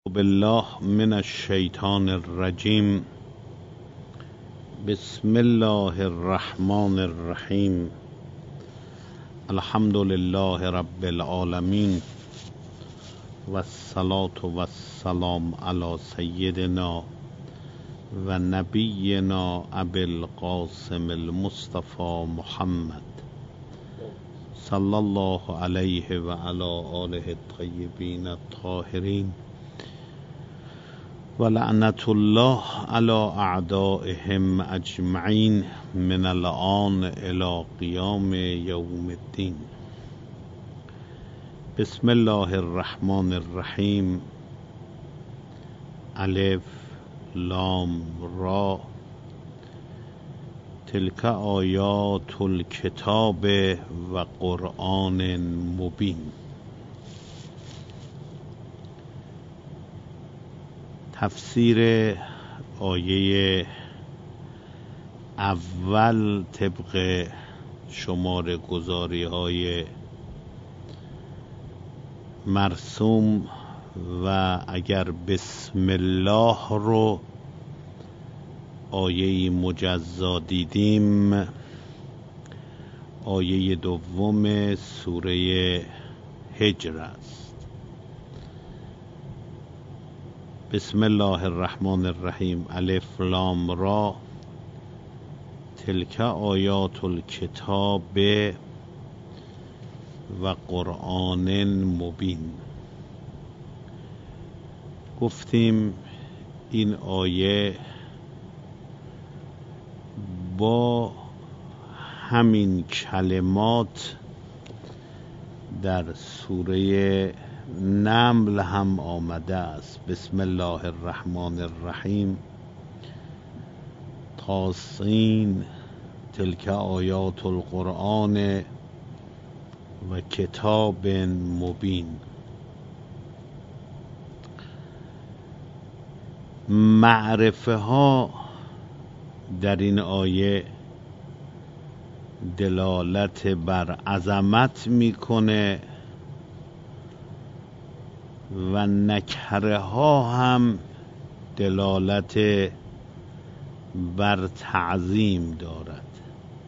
بالله من الشیطان الرجیم. بسم الله الرحمن الرحیم. الحمد لله رب العالمین و الصلاة و السلام علی سیدنا و نبینا ابی القاسم المصطفى محمد صلی الله علیه و علی آله الطیبین الطاهرین و لعنت الله علی اعدائهم اجمعین من الآن الی قیام یوم الدین. بسم الله الرحمن الرحیم. الف لام را. تلک آیات الکتاب و قرآن مبین. تفسیر آیه اول طبق شماره گذاری های مرسوم و اگر بسم الله رو آیه مجزا دیدیم، آیه دوم سوره هجر است. بسم الله الرحمن الرحیم. الف لام را. تلک آیات الکتاب و قرآن مبین. گفتیم این آیه با همین کلمات در سوره نمل هم آمده است. بسم الله الرحمن الرحیم. طاسین. تلک آیات القرآن و کتاب مبین. معرفه ها در این آیه دلالت بر عظمت میکنه و نکره ها هم دلالت بر تعظیم دارد.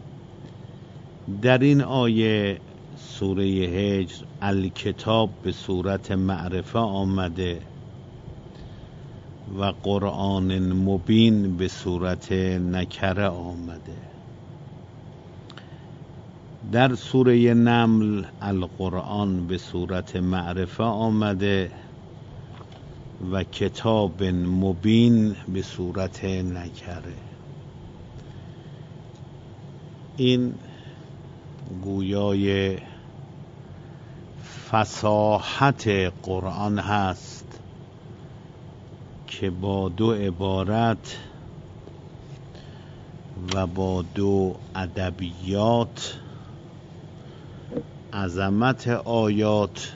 در این آیه سوره هجر الکتاب به صورت معرفه آمده و قرآن مبین به صورت نکره آمده. در سوره نمل القرآن به صورت معرفه آمده و کتاب مبین به صورت نکره. این گویای فصاحت قرآن هست که با دو عبارت و با دو ادبیات عظمت آیات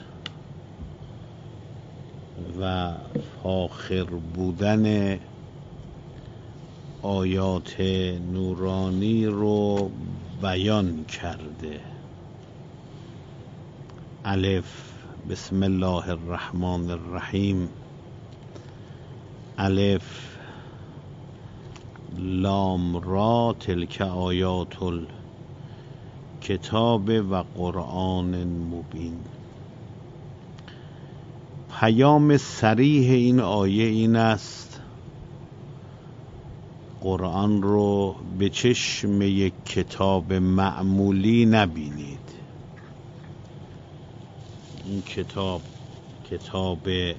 و فاخر بودن آیات نورانی رو بیان کرده. الف. بسم الله الرحمن الرحیم. الف لام را. تلک آیات الکتاب و قرآن مبین. پیام صریح این آیه این است: قرآن رو به چشم یک کتاب معمولی نبینید. این کتاب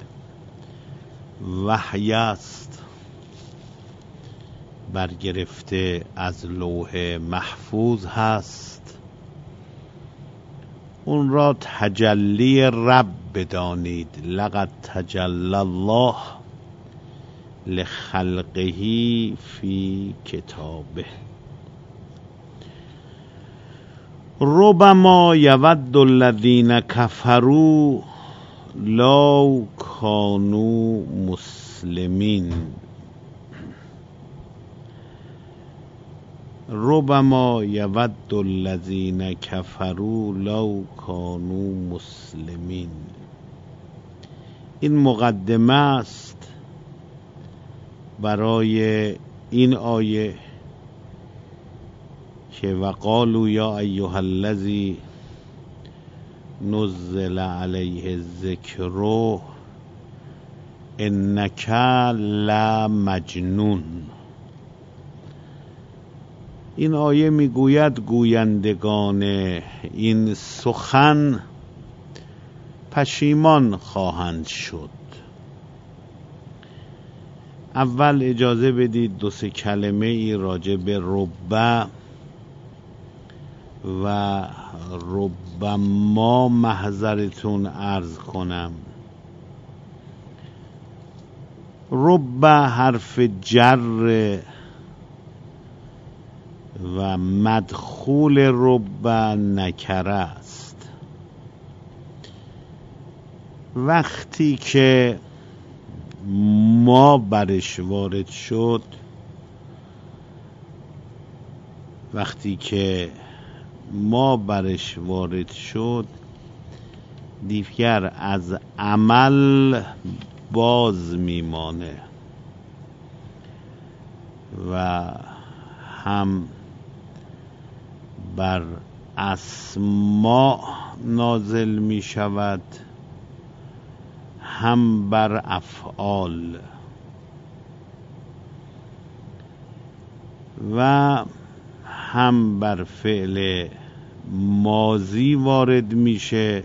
وحی است، برگرفته از لوح محفوظ هست. اون را تجلی رب بدانید. لقد تجلی الله لخلقه فی کتابه. ربما یود الذین کفروا لو کانوا مسلمین. ربما یود الذین کفروا لو کانوا مسلمین. این مقدمه است برای این آیه که وقالوا یا ایها الذی نزل علیه الذکر انک لمجنون. این آیه میگوید گویندگان این سخن پشیمان خواهند شد. اول اجازه بدید دو سه کلمه ای راجع به ربع و ربما محضرتون عرض کنم. ربع حرف جر و مدخول ربع نکره است. وقتی که ما برش وارد شد، دیگر از عمل باز میمانه و هم بر اسماء نازل می شود هم بر افعال و هم بر فعل ماضی وارد میشه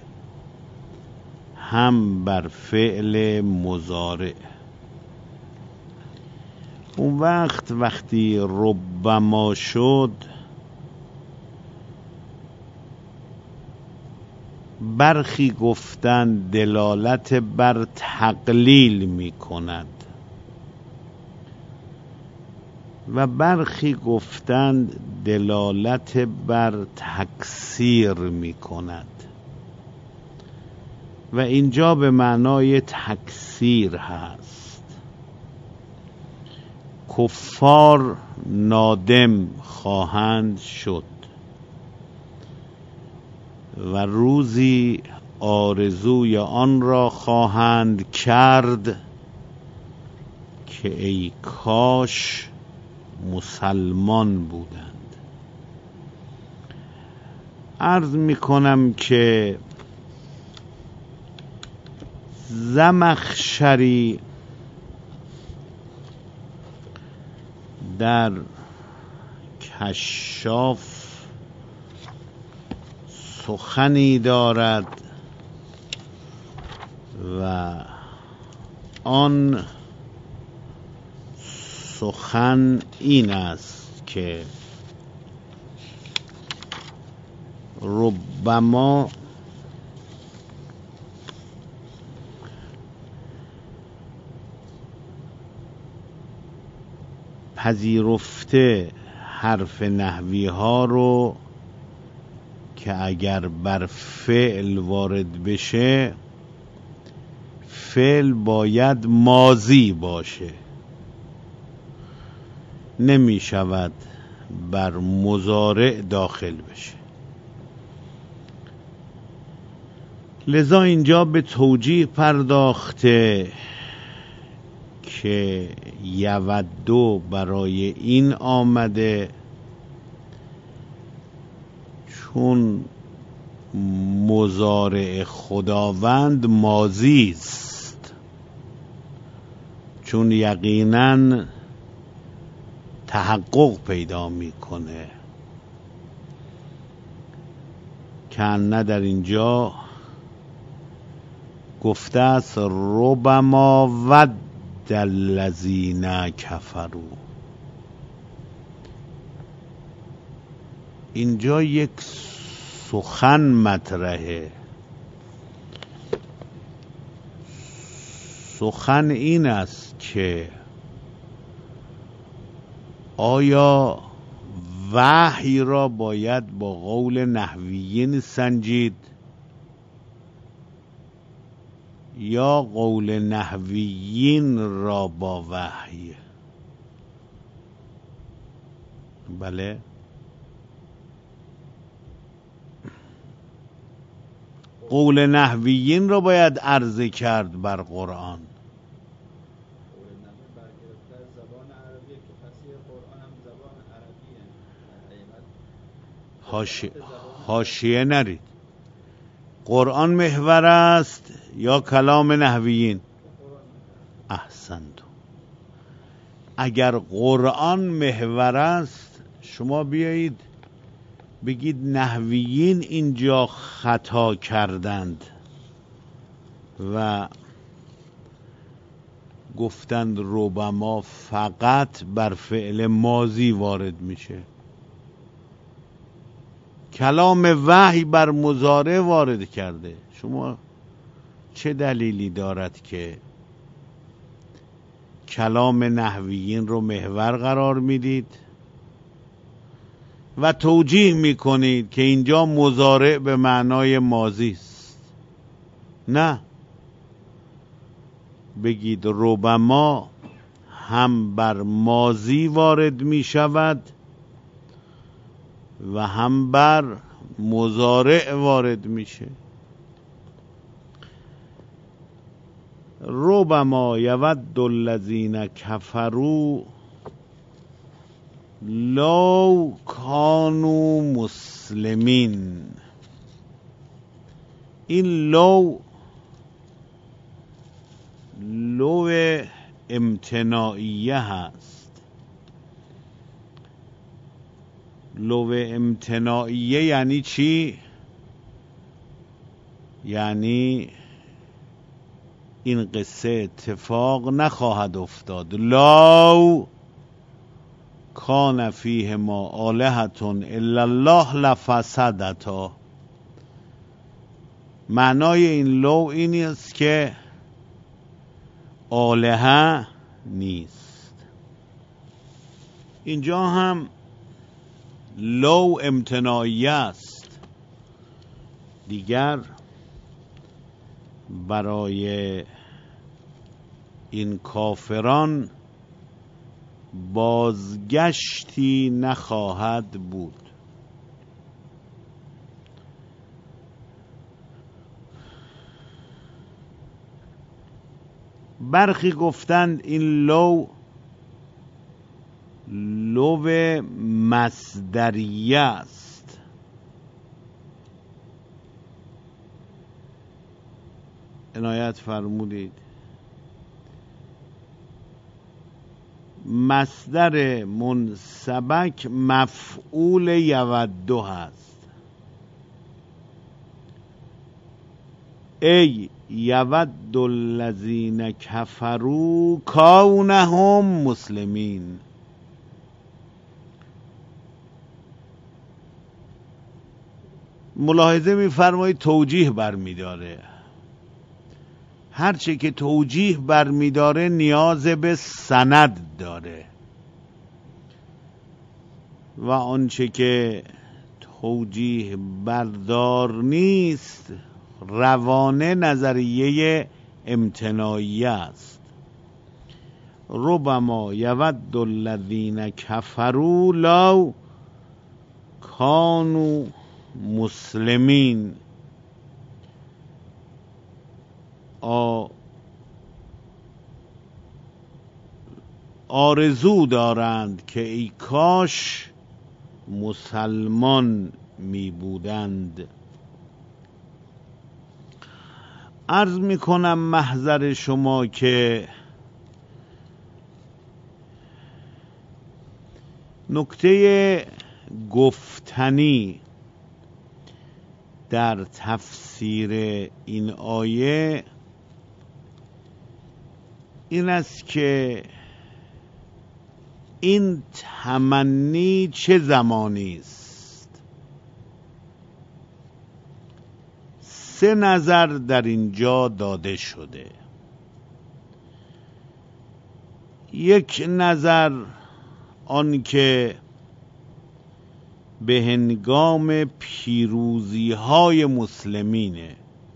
هم بر فعل مضارع. اون وقتی ربما شد، برخی گفتن دلالت بر تقلیل می کند و برخی گفتند دلالت بر تکثیر می کند و اینجا به معنای تکثیر هست. کفار نادم خواهند شد و روزی آرزوی آن را خواهند کرد که ای کاش مسلمان بودند. عرض می کنم که زمخشری در کشاف سخنی دارد و آن سخن این است که ربما پذیرفته حرف نحوی ها رو که اگر بر فعل وارد بشه فعل باید ماضی باشه، نمی شود بر مضارع داخل بشه. لذا اینجا به توجیه پرداخته که یودو برای این آمده چون مضارع خداوند ماضی است، چون یقیناً تحقق پیدا میکنه. کنه در اینجا گفته است ربما ود الذین کفروا. اینجا یک سخن مطرحه. سخن این است که آیا وحی را باید با قول نحویین سنجید یا قول نحویین را با وحی؟ بله، قول نحویین رو باید عرضه کرد بر قرآن. حاشیه نرید. قرآن محور است یا کلام نحویین؟ احسنتم. اگر قرآن محور است شما بیایید بگید نحویین اینجا خطا کردند و گفتند ربما فقط بر فعل ماضی وارد میشه. کلام وحی بر مضارع وارد کرده. شما چه دلیلی دارد که کلام نحویین رو محور قرار میدید و توجیه میکنید که اینجا مضارع به معنای ماضی است؟ نه، بگید ربما هم بر ماضی وارد میشود و هم بر مضارع وارد میشه. ربما یود الذین کفروا لو کانوا مسلمین. این لو امتناعیه هست. لو امتناعیه یعنی چی؟ یعنی این قصه اتفاق نخواهد افتاد. لو کان فیهما آلهة الا الله لفسدتا. معنای این لو این است که آلهه نیست. اینجا هم لو امتناعیه است. دیگر برای این کافران بازگشتی نخواهد بود. برخی گفتند این لو مصدریه است. عنایت فرمودید. مصدر منسبک مفعول یودو هست. ای یود الذین کفروا کونهم مسلمین. ملاحظه می‌فرمایید توجیه برمی‌داره. هرچه که توجیه برمی‌داره نیاز به سند داره و آنچه که توجیه بردار نیست روانه نظریه امتناعی است. ربما یود الذین کفروا لو کانوا مسلمین. آرزو دارند که ای کاش مسلمان می بودند. عرض می کنم محضر شما که نکته گفتنی در تفسیر این آیه این است که این تمنی چه زمانی است؟ سه نظر در اینجا داده شده. یک نظر آن که به هنگام پیروزی های مسلمینه.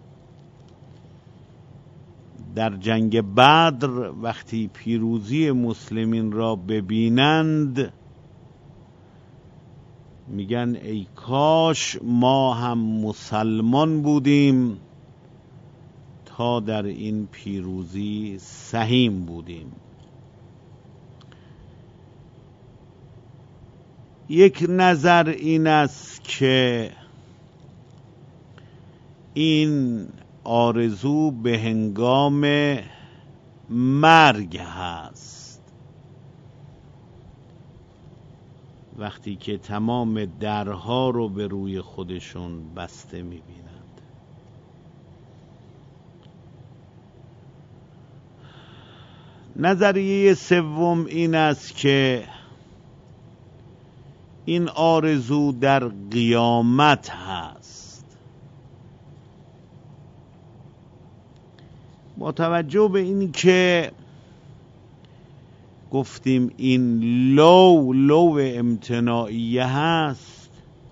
در جنگ بدر وقتی پیروزی مسلمین را ببینند میگن ای کاش ما هم مسلمان بودیم تا در این پیروزی سهیم بودیم. یک نظر این است که این آرزو به هنگام مرگ هست، وقتی که تمام درها رو به روی خودشون بسته می‌بینند. نظریه سوم این است که این آرزو در قیامت هست. با توجه به این که گفتیم این لو امتناعیه هست،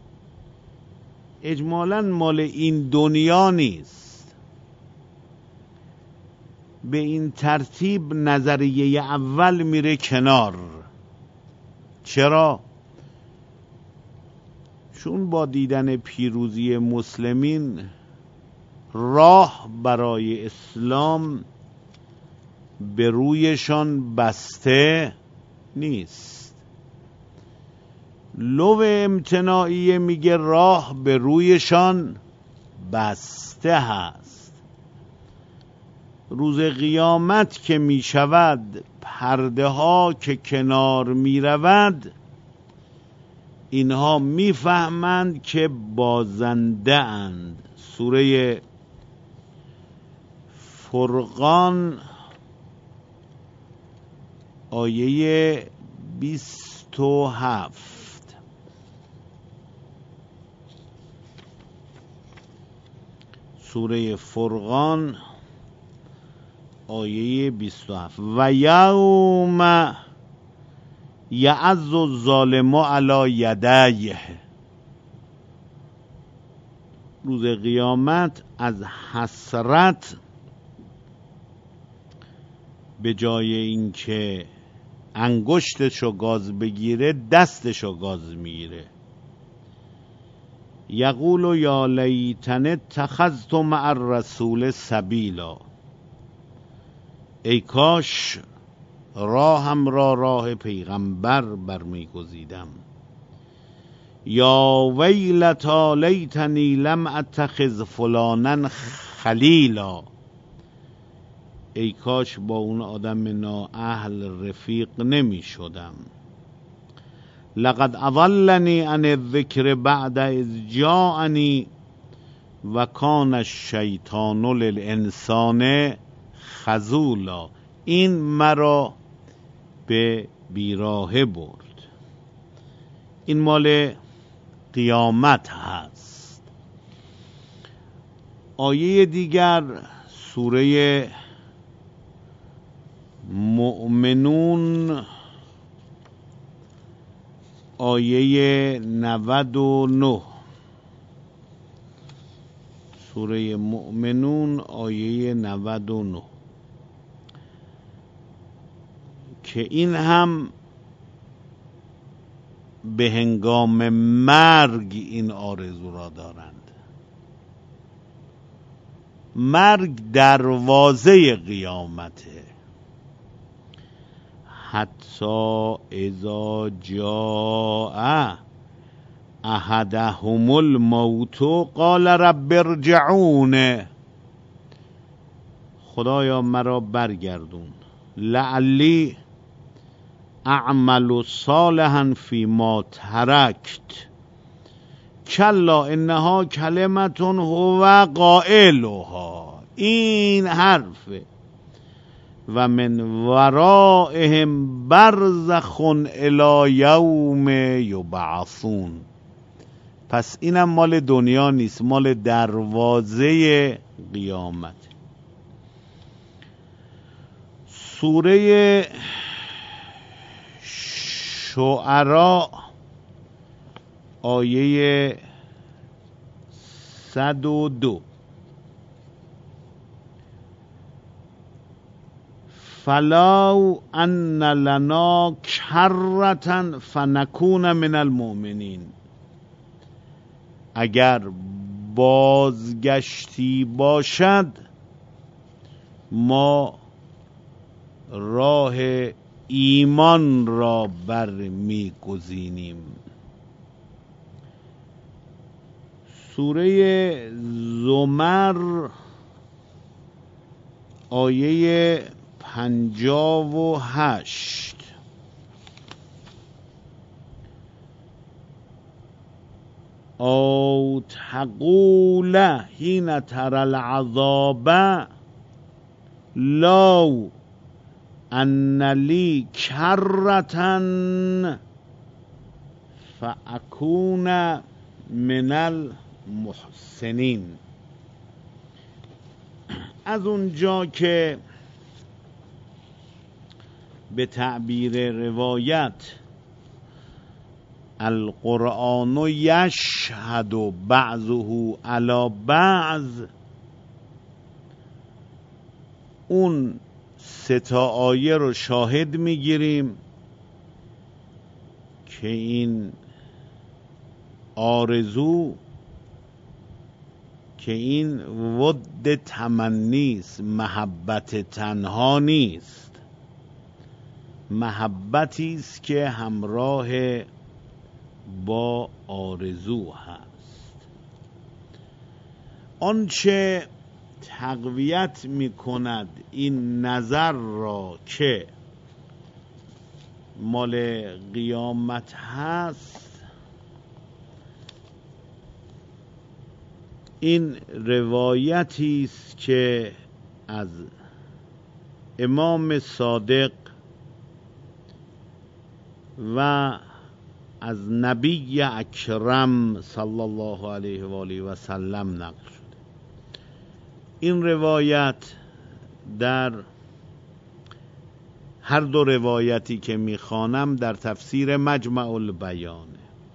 اجمالاً مال این دنیا نیست. به این ترتیب نظریه اول میره کنار. چرا؟ چون با دیدن پیروزی مسلمین راه برای اسلام به رویشان بسته نیست. لو امتناعیه میگه راه به رویشان بسته هست. روز قیامت که میشود، پرده ها که کنار میرود، اینها میفهمند که بازنده اند. سوره فرقان آیه 27. سوره فرقان آیه 27. و یوم یعض الظالم علی یدیه. روز قیامت از حسرت به جای اینکه انگشتشو گاز بگیره، دستشو گاز میگیره. یقول یا لیتنی اتخذت مع الرسول سبیلا. ای کاش راهم را راه پیغمبر برمیگزیدم. یا ویلتا لیتنی لم اتخذ فلانا خلیلا. ای کاش با اون آدم نااهل رفیق نمی شدم. لقد اضلنی عن الذکر بعد اذ جاءنی و کان الشیطان للانسان خذولا. این مرا به بیراهه برد. این مال قیامت هست. آیه دیگر سوره مؤمنون آیه 99. سوره مؤمنون آیه 99 که این هم به هنگام مرگ این آرزو را دارند. مرگ دروازه قیامته. حتی اذا جاء احدهم الموت قال رب ارجعون. خدایا مرا برگردون، لعلی اعمل صالحا فیما ترکت کلا انها کلمت هو قائلها. این حرفه. و من ورائهم برزخ الی یوم یبعثون. پس اینم مال دنیا نیست، مال دروازه قیامت. سوره شعراء آیه 102. فلو ان لنا کرة فنکون من المؤمنین. اگر بازگشتی باشد ما راه ایمان را بر می‌گزینیم. سوره زمر آیه 58: او تقول حین تری العذاب لو ان لی کرة فاکون من المحسنین. از اونجا که به تعبیر روایت القرآن یشهد بعضه علی بعض، اون 3 آیه رو شاهد میگیریم که این آرزو، که این ود تمنیست، محبت تنها نیست، محبتی است که همراه با آرزو هست. آنچه تقویت میکند این نظر را که مال قیامت هست، این روایتی است که از امام صادق و از نبی اکرم صلی الله علیه و آله و سلم نقل شده. این روایت در هر 2 روایتی که میخوانم در تفسیر مجمع البیانه.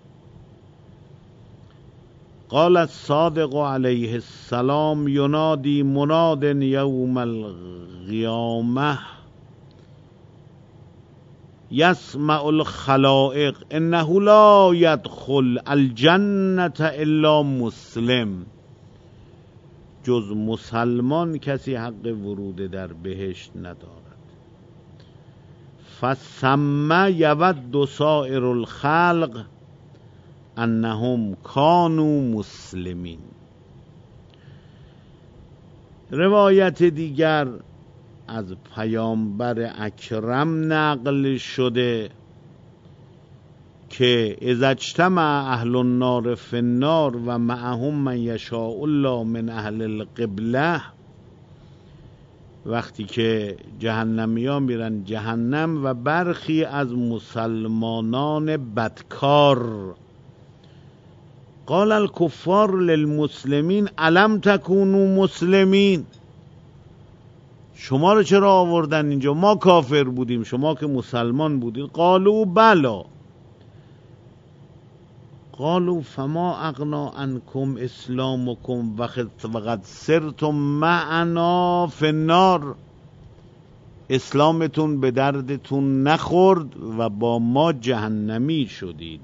قال الصادق علیه السلام ینادی مناد یوم القیامه یسمع الخلائق انه لا یدخل الجنة الا مسلم. جز مسلمان کسی حق ورود در بهشت ندارد. فثم یود سائر الخلق انهم کانوا مسلمین. روایت دیگر از پیامبر اکرم نقل شده که اذا اجتمع اهل النار فی النار و معهم من یشاء الله من اهل القبله، وقتی که جهنمیان میرن جهنم و برخی از مسلمانان بدکار، قال الکفار للمسلمین الم تکونوا مسلمین، شما رو چرا آوردن اینجا؟ ما کافر بودیم، شما که مسلمان بودید. قالوا بلا. قالوا فما اغنا عنکم اسلامکم وقد سرتم معنا فی النار. اسلامتون به دردتون نخورد و با ما جهنمی شدید.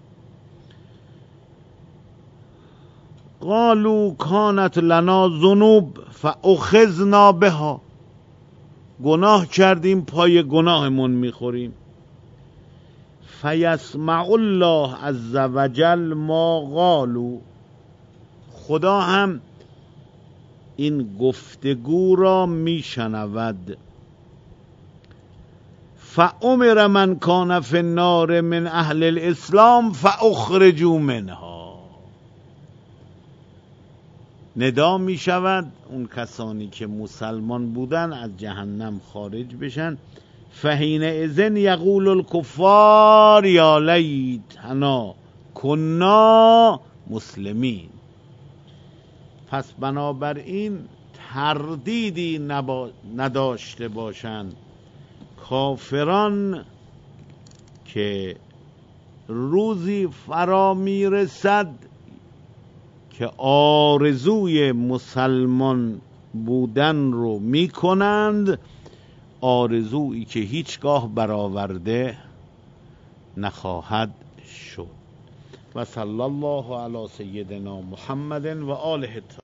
قالوا کانت لنا ذنوب فاخذنا بها. گناه کردیم، پای گناهمون میخوریم. فیسمع الله عز وجل ما قالوا. خدا هم این گفتگو را میشنود. فامر من کان فی النار من اهل الاسلام فاخرجوا منها. ندا می شود اون کسانی که مسلمان بودن از جهنم خارج بشن. فحین اذن یقول الکفار یا لیتنا کنا مسلمین. پس بنابراین تردیدی نداشته باشند کافران که روزی فرا می رسد که آرزوی مسلمان بودن رو می کنند، آرزویی که هیچگاه برآورده نخواهد شد. و صلی الله علی سیدنا محمد و آله